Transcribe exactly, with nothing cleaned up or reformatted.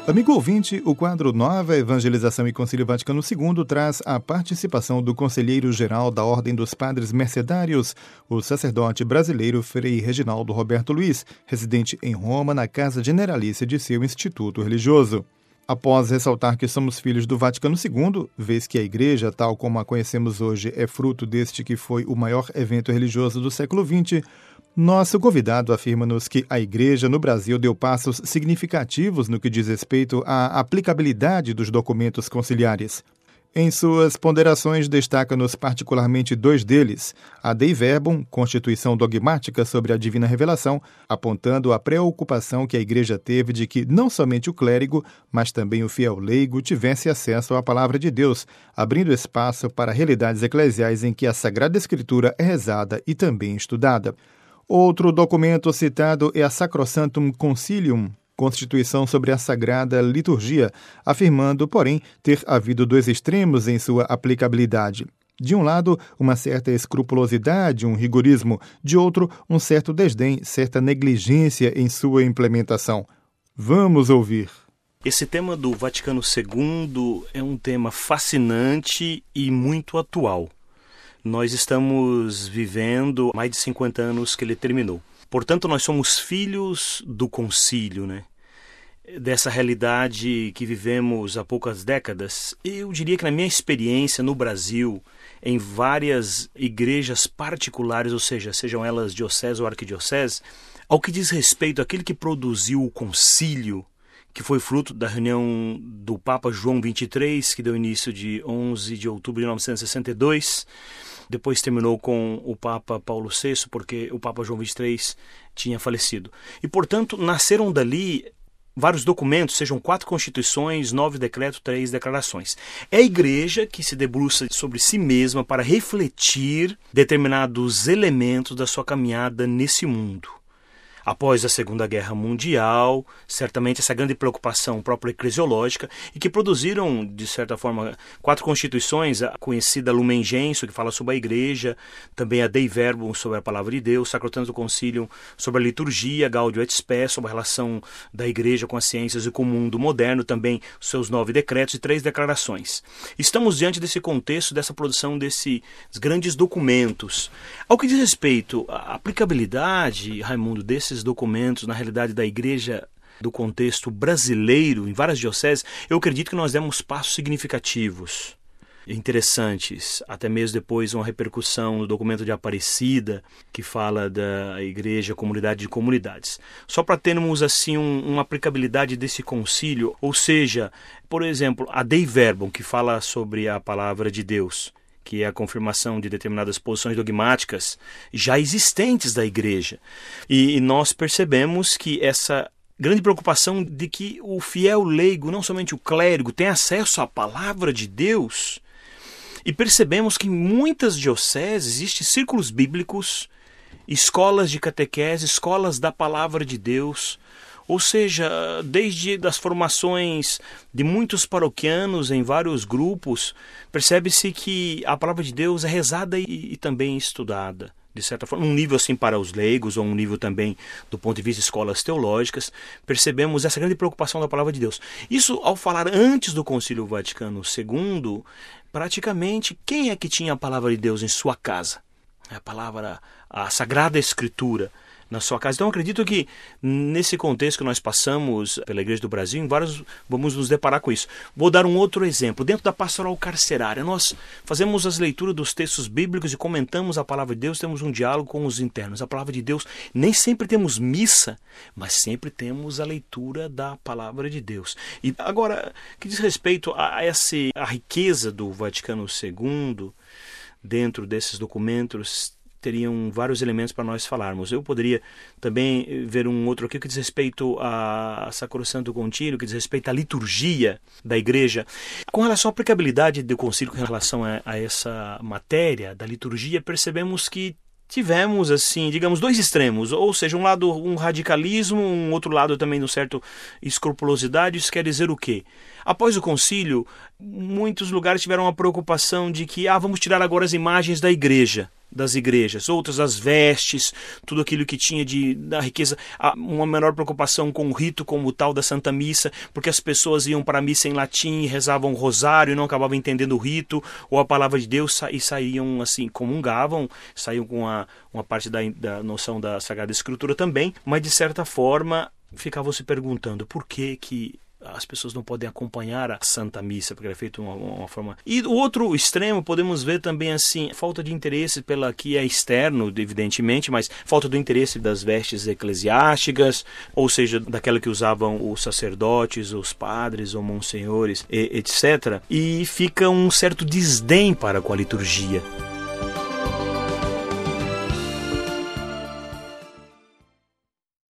Amigo ouvinte, o quadro Nova Evangelização e Concílio Vaticano segundo traz a participação do conselheiro-geral da Ordem dos Padres Mercedários, o sacerdote brasileiro Frei Reginaldo Roberto Luiz, residente em Roma, na Casa Generalícia de seu instituto religioso. Após ressaltar que somos filhos do Vaticano segundo, vez que a Igreja, tal como a conhecemos hoje, é fruto deste que foi o maior evento religioso do século vinte, nosso convidado afirma-nos que a Igreja no Brasil deu passos significativos no que diz respeito à aplicabilidade dos documentos conciliares. Em suas ponderações, destaca-nos particularmente dois deles: a Dei Verbum, Constituição Dogmática sobre a Divina Revelação, apontando a preocupação que a Igreja teve de que não somente o clérigo, mas também o fiel leigo tivesse acesso à Palavra de Deus, abrindo espaço para realidades eclesiais em que a Sagrada Escritura é rezada e também estudada. Outro documento citado é a Sacrosanctum Concilium, Constituição sobre a Sagrada Liturgia, afirmando, porém, ter havido dois extremos em sua aplicabilidade. De um lado, uma certa escrupulosidade, um rigorismo; de outro, um certo desdém, certa negligência em sua implementação. Vamos ouvir. Esse tema do Vaticano segundo é um tema fascinante e muito atual. Nós estamos vivendo mais de cinquenta anos que ele terminou. Portanto, nós somos filhos do concílio, né? Dessa realidade que vivemos há poucas décadas. Eu diria que na minha experiência no Brasil, em várias igrejas particulares, ou seja, sejam elas diocese ou arquidiocese, ao que diz respeito àquele que produziu o concílio, que foi fruto da reunião do Papa João vinte e três, que deu início de onze de outubro de mil novecentos e sessenta e dois, depois terminou com o Papa Paulo sexto, porque o Papa João vinte e três tinha falecido. E, portanto, nasceram dali vários documentos, sejam quatro constituições, nove decretos, três declarações. É a Igreja que se debruça sobre si mesma para refletir determinados elementos da sua caminhada nesse mundo. Após a Segunda Guerra Mundial, certamente essa grande preocupação própria eclesiológica, e que produziram, de certa forma, quatro constituições, a conhecida Lumen Gentium, que fala sobre a Igreja, também a Dei Verbum, sobre a Palavra de Deus, Sacrosanctum Concilium, sobre a liturgia, Gaudium et Spes, sobre a relação da Igreja com as ciências e com o mundo moderno, também os seus nove decretos e três declarações. Estamos diante desse contexto, dessa produção desses grandes documentos. Ao que diz respeito à aplicabilidade, Raimundo, desses documentos na realidade da Igreja do contexto brasileiro, em várias dioceses, eu acredito que nós demos passos significativos, interessantes, até mesmo depois uma repercussão no documento de Aparecida, que fala da Igreja Comunidade de Comunidades. Só para termos assim um, uma aplicabilidade desse concílio, ou seja, por exemplo, a Dei Verbum, que fala sobre a Palavra de Deus, que é a confirmação de determinadas posições dogmáticas já existentes da Igreja. E, e nós percebemos que essa grande preocupação de que o fiel leigo, não somente o clérigo, tem acesso à Palavra de Deus. E percebemos que em muitas dioceses existem círculos bíblicos, escolas de catequese, escolas da Palavra de Deus. Ou seja, desde as formações de muitos paroquianos em vários grupos, percebe-se que a Palavra de Deus é rezada e, e também estudada, de certa forma, um nível assim para os leigos, ou um nível também do ponto de vista de escolas teológicas, percebemos essa grande preocupação da Palavra de Deus. Isso, ao falar antes do Concílio Vaticano segundo, praticamente, quem é que tinha a Palavra de Deus em sua casa? A palavra, a Sagrada Escritura na sua casa. Então, acredito que nesse contexto que nós passamos pela Igreja do Brasil, em vários vamos nos deparar com isso. Vou dar um outro exemplo. Dentro da pastoral carcerária, nós fazemos as leituras dos textos bíblicos e comentamos a Palavra de Deus, temos um diálogo com os internos. A Palavra de Deus, nem sempre temos missa, mas sempre temos a leitura da Palavra de Deus. E agora, que diz respeito a essa a riqueza do Vaticano segundo, dentro desses documentos, teriam vários elementos para nós falarmos. Eu poderia também ver um outro aqui que diz respeito a Sacrosanctum Concilium, que diz respeito à liturgia da Igreja. Com relação à aplicabilidade do concílio em relação a, a essa matéria da liturgia, percebemos que tivemos, assim, digamos, dois extremos, ou seja, um lado um radicalismo, um outro lado também um certo escrupulosidade. Isso quer dizer o quê? Após o concílio, muitos lugares tiveram a preocupação de que, ah, vamos tirar agora as imagens da igreja. das igrejas, outras as vestes, tudo aquilo que tinha de, da riqueza, uma menor preocupação com o rito como tal da Santa Missa, porque as pessoas iam para a missa em latim, rezavam o rosário e não acabavam entendendo o rito, ou a palavra de Deus, e saíam assim, comungavam, saíam com a, uma parte da, da noção da Sagrada Escritura também, mas de certa forma ficavam se perguntando por que que as pessoas não podem acompanhar a Santa Missa, porque é feito de uma, uma forma... E o outro extremo, podemos ver também assim, falta de interesse pela que é externo, evidentemente, mas falta do interesse das vestes eclesiásticas, ou seja, daquela que usavam os sacerdotes, os padres ou monsenhores, etcétera. E fica um certo desdém para com a liturgia.